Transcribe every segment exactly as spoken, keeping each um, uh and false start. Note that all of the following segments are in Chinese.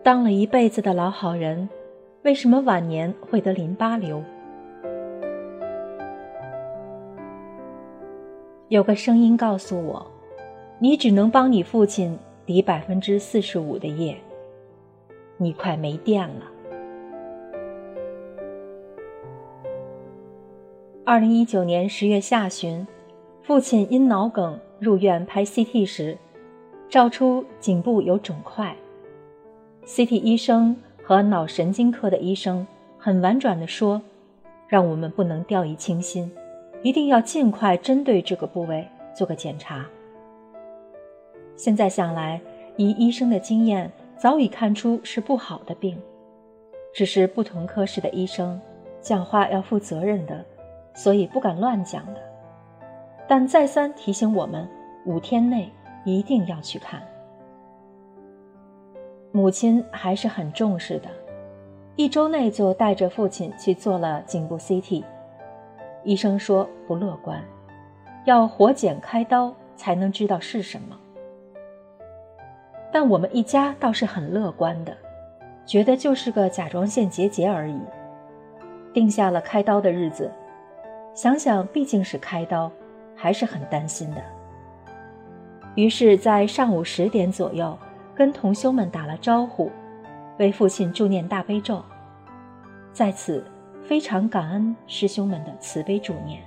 当了一辈子的老好人，为什么晚年会得淋巴瘤？有个声音告诉我，你只能帮你父亲抵百分之四十五的业，你快没电了。二零一九年十月下旬，父亲因脑梗入院拍 C T 时，照出颈部有肿块。C T 医生和脑神经科的医生很婉转地说，让我们不能掉以轻心，一定要尽快针对这个部位做个检查。现在想来，以医生的经验，早已看出是不好的病，只是不同科室的医生讲话要负责任的，所以不敢乱讲的。但再三提醒我们，五天内一定要去看。母亲还是很重视的，一周内就带着父亲去做了颈部 C T。医生说不乐观，要活检开刀才能知道是什么。但我们一家倒是很乐观的，觉得就是个甲状腺结节而已。定下了开刀的日子，想想毕竟是开刀，还是很担心的。于是在上午十点左右，跟同修们打了招呼，为父亲助念大悲咒，在此非常感恩师兄们的慈悲助念。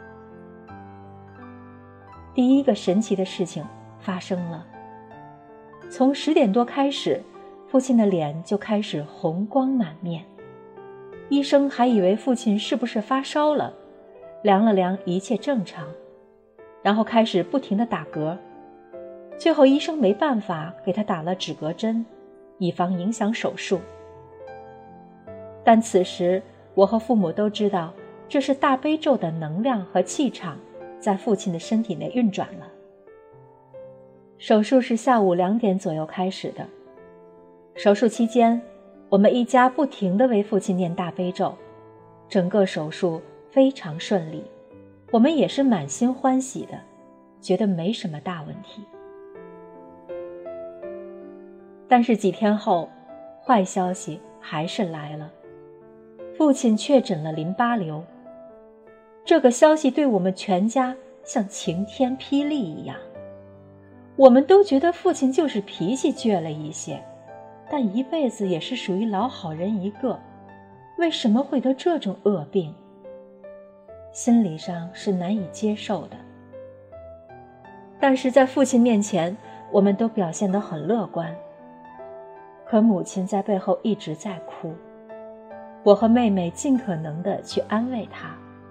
第一个神奇的事情发生了，从十点多开始，父亲的脸就开始红光满面。医生还以为父亲是不是发烧了，量了量一切正常，然后开始不停地打嗝。最后医生没办法，给他打了止嗝针，以防影响手术。但此时我和父母都知道，这是大悲咒的能量和气场在父亲的身体内运转了。手术是下午两点左右开始的。手术期间，我们一家不停地为父亲念大悲咒，整个手术非常顺利，我们也是满心欢喜的，觉得没什么大问题。但是几天后，坏消息还是来了，父亲确诊了淋巴瘤。这个消息对我们全家像晴天霹雳一样，我们都觉得父亲就是脾气倔了一些，但一辈子也是属于老好人一个，为什么会得这种恶病？心理上是难以接受的。但是在父亲面前，我们都表现得很乐观。可母亲在背后一直在哭，我和妹妹尽可能地去安慰她。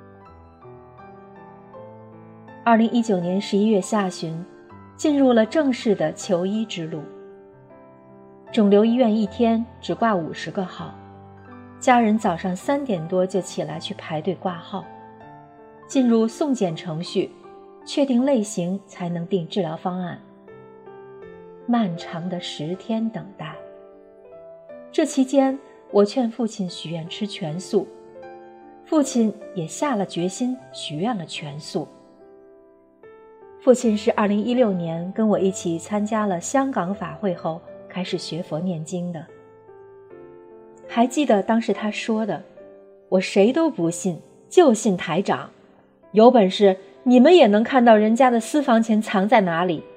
二零一九年十一月下旬，进入了正式的求医之路。肿瘤医院一天只挂五十个号，家人早上三点多就起来去排队挂号，进入送检程序，确定类型才能定治疗方案。漫长的十天等待。这期间，我劝父亲许愿吃全素，父亲也下了决心许愿了全素。父亲是二零一六年跟我一起参加了香港法会后开始学佛念经的。还记得当时他说的，我谁都不信，就信台长，有本事你们也能看到人家的私房钱藏在哪里。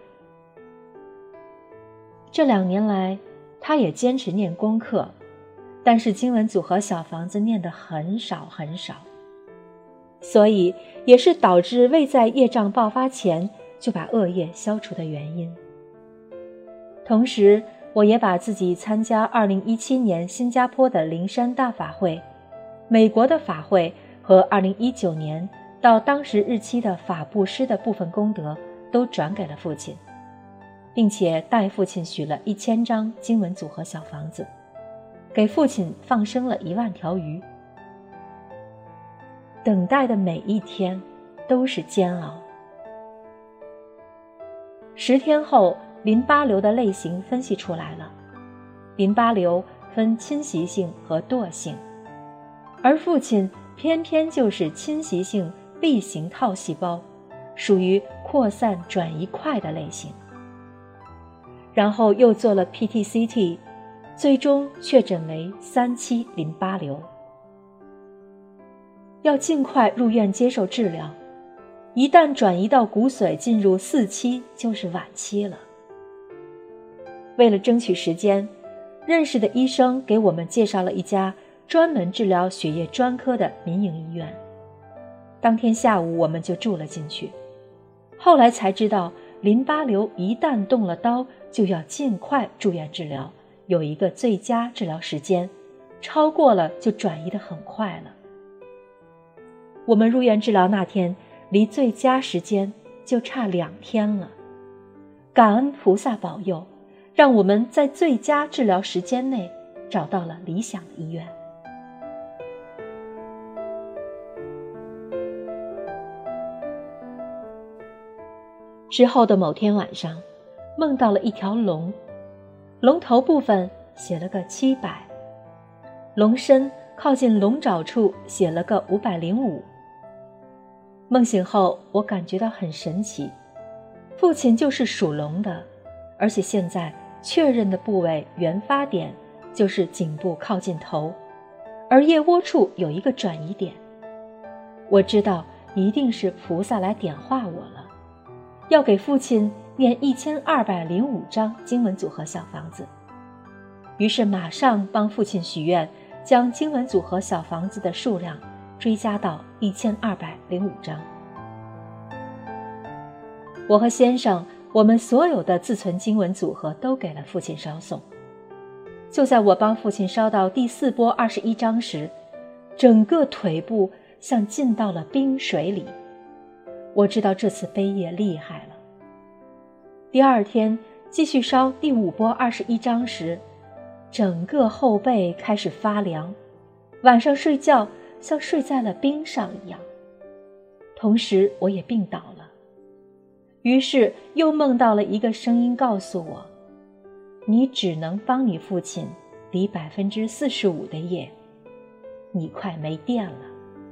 这两年来，他也坚持念功课，但是经文组合小房子念得很少很少，所以也是导致未在业障爆发前就把恶业消除的原因。同时，我也把自己参加二零一七年新加坡的灵山大法会、美国的法会和二零一九年到当时日期的法布施的部分功德都转给了父亲，并且代父亲许了一千张经文组合小房子，给父亲放生了一万条鱼。等待的每一天都是煎熬。十天后，淋巴瘤的类型分析出来了。淋巴瘤分侵袭性和惰性，而父亲偏偏就是侵袭性 B 型套细胞，属于扩散转移快的类型。然后又做了 P T C T， 最终确诊为三期淋巴瘤，要尽快入院接受治疗，一旦转移到骨髓进入四期就是晚期了。为了争取时间，认识的医生给我们介绍了一家专门治疗血液专科的民营医院。当天下午我们就住了进去。后来才知道，淋巴瘤一旦动了刀，就要尽快住院治疗，有一个最佳治疗时间，超过了就转移得很快了。我们入院治疗那天，离最佳时间就差两天了。感恩菩萨保佑，让我们在最佳治疗时间内找到了理想的医院。之后的某天晚上，梦到了一条龙，龙头部分写了个七百，龙身靠近龙爪处写了个五百零五。梦醒后，我感觉到很神奇，父亲就是属龙的，而且现在确认的部位原发点就是颈部靠近头，而腋窝处有一个转移点。我知道一定是菩萨来点化我了，要给父亲念一千二百零五张经文组合小房子。于是马上帮父亲许愿，将经文组合小房子的数量追加到一千二百零五张。我和先生，我们所有的自存经文组合都给了父亲烧送。就在我帮父亲烧到第四波二十一张时，整个腿部像浸到了冰水里。我知道这次背业厉害了。第二天继续烧第五波二十一张时，整个后背开始发凉，晚上睡觉像睡在了冰上一样。同时我也病倒了，于是又梦到了一个声音告诉我，你只能帮你父亲抵百分之四十五的业，你快没电了。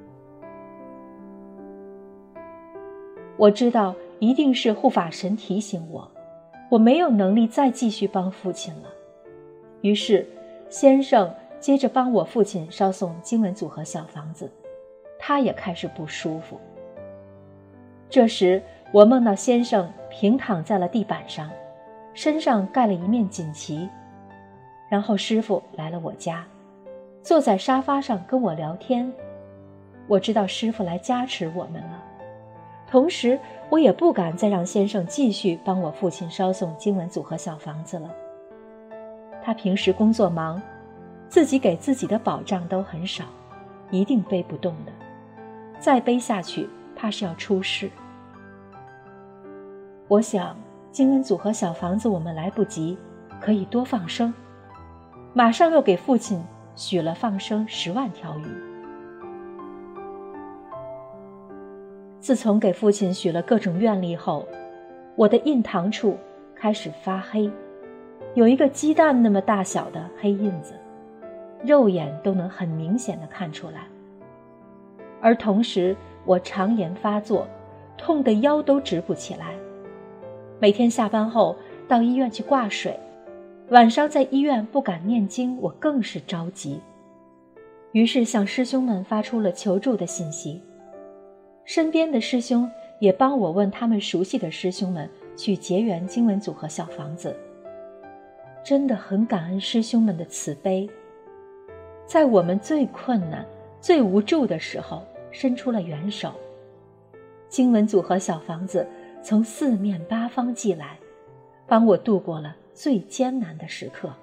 我知道一定是护法神提醒我，我没有能力再继续帮父亲了。于是先生接着帮我父亲烧送经文组合小房子，他也开始不舒服。这时我梦到先生平躺在了地板上，身上盖了一面锦旗，然后师父来了我家，坐在沙发上跟我聊天。我知道师父来加持我们了，同时我也不敢再让先生继续帮我父亲烧送经文组合小房子了。他平时工作忙，自己给自己的保障都很少，一定背不动的，再背下去怕是要出事。我想经文组合小房子我们来不及，可以多放生，马上又给父亲许了放生十万条鱼。自从给父亲许了各种愿力后，我的印堂处开始发黑，有一个鸡蛋那么大小的黑印子，肉眼都能很明显地看出来。而同时我肠炎发作，痛得腰都直不起来。每天下班后到医院去挂水，晚上在医院不敢念经，我更是着急。于是向师兄们发出了求助的信息。身边的师兄也帮我问他们熟悉的师兄们去结缘经文组合小房子。真的很感恩师兄们的慈悲，在我们最困难最无助的时候伸出了援手。经文组合小房子从四面八方寄来，帮我度过了最艰难的时刻。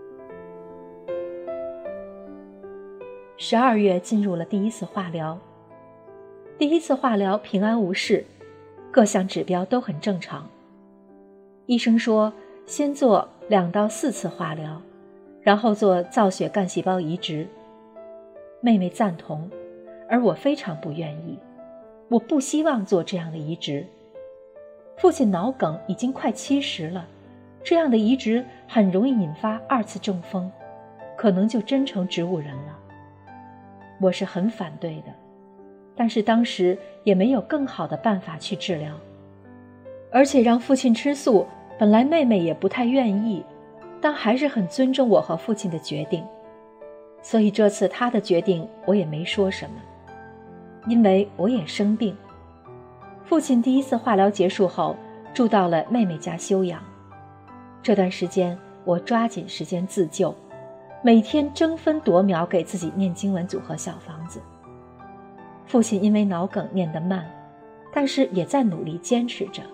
十二月进入了第一次化疗，第一次化疗平安无事，各项指标都很正常。医生说先做两到四次化疗，然后做造血干细胞移植。妹妹赞同，而我非常不愿意，我不希望做这样的移植。父亲脑梗已经快七十了，这样的移植很容易引发二次中风，可能就真成植物人了。我是很反对的，但是当时也没有更好的办法去治疗，而且让父亲吃素，本来妹妹也不太愿意， 但还是很尊重我和父亲的决定，所以这次他的决定我也没说什么，因为我也生病。父亲第一次化疗结束后，住到了妹妹家休养。这段时间我抓紧时间自救，每天争分夺秒给自己念经文组合小房子。父亲因为脑梗念得慢，但是也在努力坚持着。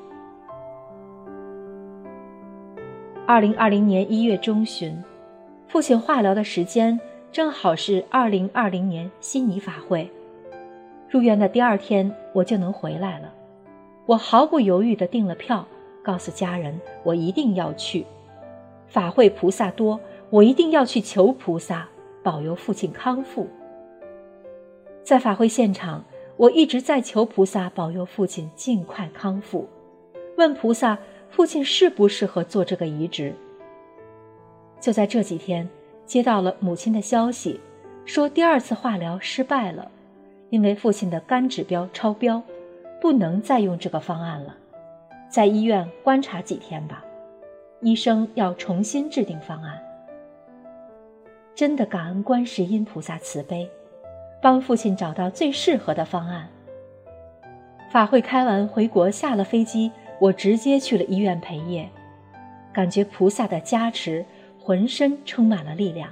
二零二零年一月中旬，父亲化疗的时间正好是二零二零年悉尼法会。入院的第二天我就能回来了，我毫不犹豫地订了票，告诉家人我一定要去。法会菩萨多，我一定要去求菩萨保佑父亲康复。在法会现场，我一直在求菩萨保佑父亲尽快康复，问菩萨父亲适不适合做这个移植。就在这几天，接到了母亲的消息，说第二次化疗失败了，因为父亲的肝指标超标，不能再用这个方案了，在医院观察几天吧，医生要重新制定方案。真的感恩观世音菩萨慈悲，帮父亲找到最适合的方案。法会开完回国，下了飞机，我直接去了医院陪夜，感觉菩萨的加持，浑身充满了力量。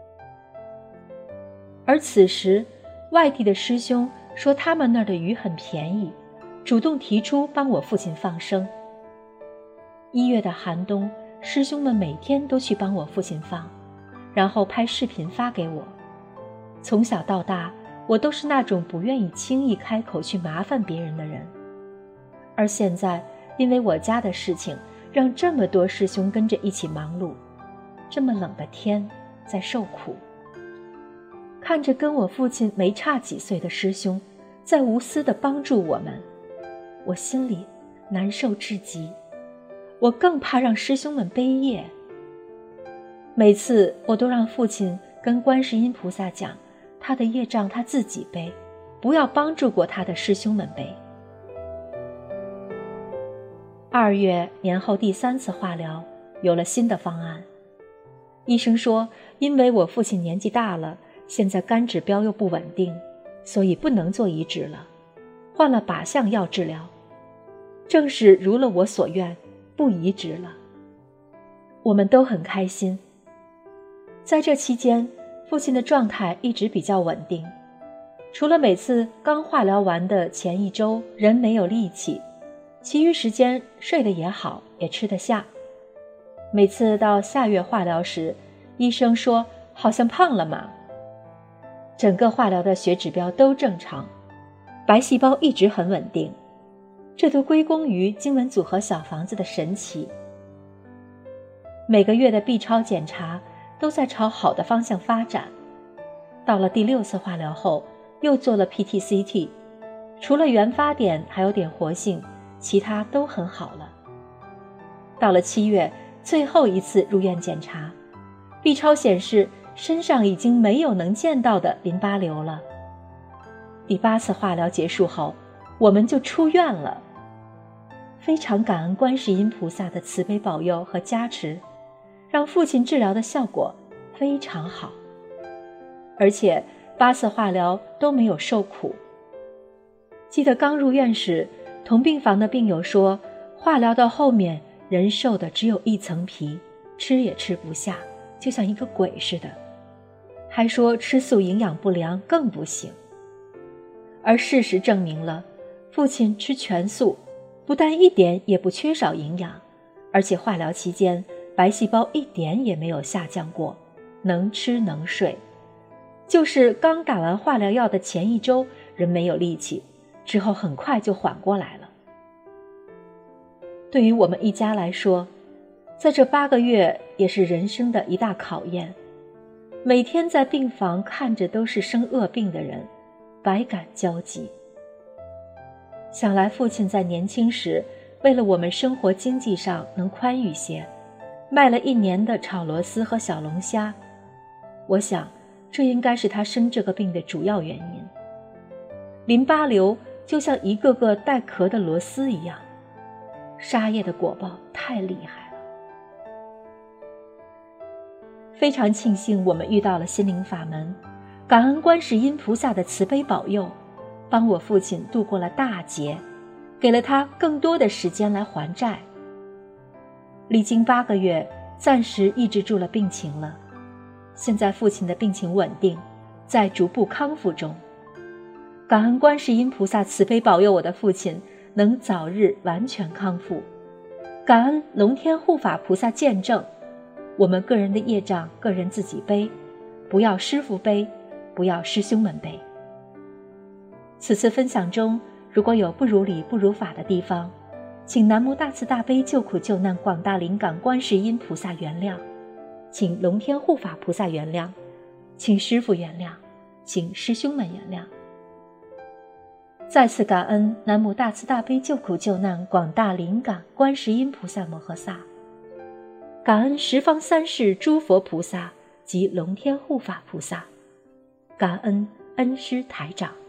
而此时，外地的师兄说他们那儿的鱼很便宜，主动提出帮我父亲放生。一月的寒冬，师兄们每天都去帮我父亲放，然后拍视频发给我。从小到大，我都是那种不愿意轻易开口去麻烦别人的人，而现在因为我家的事情，让这么多师兄跟着一起忙碌，这么冷的天在受苦。看着跟我父亲没差几岁的师兄在无私地帮助我们，我心里难受至极。我更怕让师兄们背业，每次我都让父亲跟观世音菩萨讲，他的业障他自己背，不要帮助过他的师兄们背。二月年后第三次化疗，有了新的方案。医生说，因为我父亲年纪大了，现在肝指标又不稳定，所以不能做移植了，换了靶向药治疗。正是如了我所愿，不移植了。我们都很开心。在这期间，父亲的状态一直比较稳定，除了每次刚化疗完的前一周人没有力气，其余时间睡得也好，也吃得下。每次到下月化疗时，医生说好像胖了嘛。整个化疗的血指标都正常，白细胞一直很稳定，这都归功于经文组合小房子的神奇。每个月的 B 超检查都在朝好的方向发展。到了第六次化疗后，又做了 P T C T， 除了原发点还有点活性，其他都很好了。到了七月，最后一次入院检查， B 超显示身上已经没有能见到的淋巴瘤了。第八次化疗结束后，我们就出院了。非常感恩观世音菩萨的慈悲保佑和加持，让父亲治疗的效果非常好，而且八次化疗都没有受苦。记得刚入院时，同病房的病友说，化疗到后面人瘦的只有一层皮，吃也吃不下，就像一个鬼似的，还说吃素营养不良更不行。而事实证明了，父亲吃全素，不但一点也不缺少营养，而且化疗期间白细胞一点也没有下降过，能吃能睡。就是刚打完化疗药的前一周人没有力气，之后很快就缓过来了。对于我们一家来说，在这八个月也是人生的一大考验，每天在病房看着都是生恶病的人，百感交集。想来父亲在年轻时，为了我们生活经济上能宽裕些，卖了一年的炒螺丝和小龙虾，我想这应该是他生这个病的主要原因。淋巴瘤就像一个个带壳的螺丝一样，沙叶的果报太厉害了。 非常庆幸我们遇到了心灵法门，感恩观世音菩萨的慈悲保佑，帮我父亲度过了大劫，给了他更多的时间来还债。历经八个月，暂时抑制住了病情了。现在父亲的病情稳定，在逐步康复中。感恩观世音菩萨慈悲保佑我的父亲能早日完全康复，感恩龙天护法菩萨见证，我们个人的业障个人自己背，不要师父背，不要师兄们背。此次分享中，如果有不如理不如法的地方，请南无大慈大悲救苦救难广大灵感观世音菩萨原谅，请龙天护法菩萨原谅，请师父原谅，请师兄们原谅。再次感恩南无大慈大悲救苦救难广大灵感观世音菩萨摩诃萨，感恩十方三世诸佛菩萨及龙天护法菩萨，感恩恩师台长。